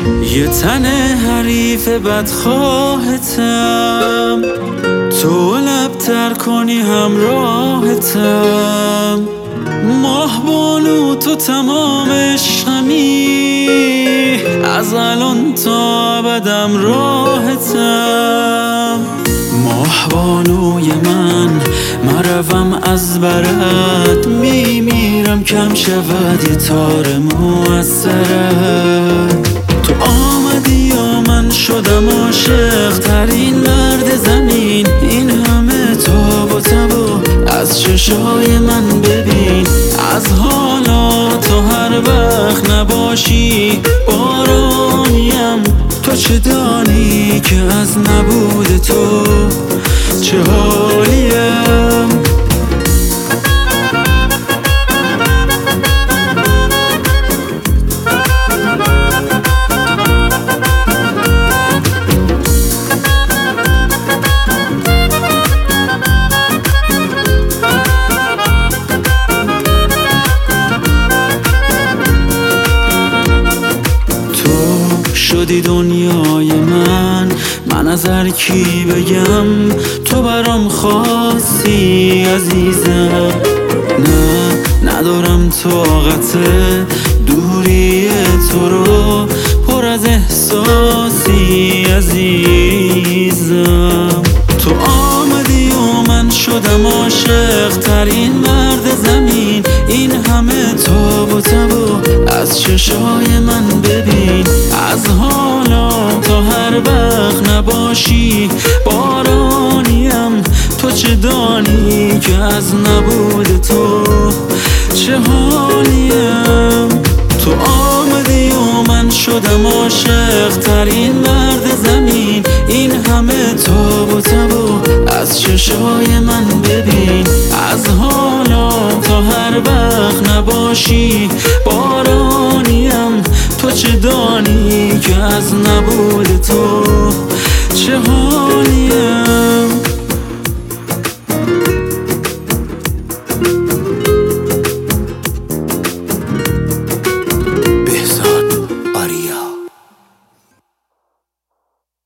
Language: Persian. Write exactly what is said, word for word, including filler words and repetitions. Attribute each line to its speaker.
Speaker 1: یه تن حریف بدخواهتم، تو لبتر کنی همراهتم. ماه بانو تو تمام شمی، از الان تا ابدم راهتم. ماه بانوی من مروم از برات، میمیرم کم شود یه تار موثرت. تو آمدی و من شدم عاشق ترین مرد زمین. این همه تاب و تب و از چشای من ببین. از حالا تو هر وقت نباشی بارانیم. تو چه دانی که از نبود تو چه حالیم. شدی دنیای من، من از هر کی بگم تو برام خاصی عزیزم. نه ندارم طاقت دوری تو رو، پر از احساسی عزیزم. تو آمدی و من شدم عاشق ترین مرد زمین. این همه تاب و تب و از چشای من ببین. از حالا تا هر وقت نباشی بارانیم. تو چه دانی که از نبود تو چه حالیم. تو آمدی و من شدم عاشق ترین مرد زمین. این همه تاب و تب و از چشای من ببین. از حالا تا هر وقت نباشی بارانیم. تو چه دانی که از نبود تو چه حالیم.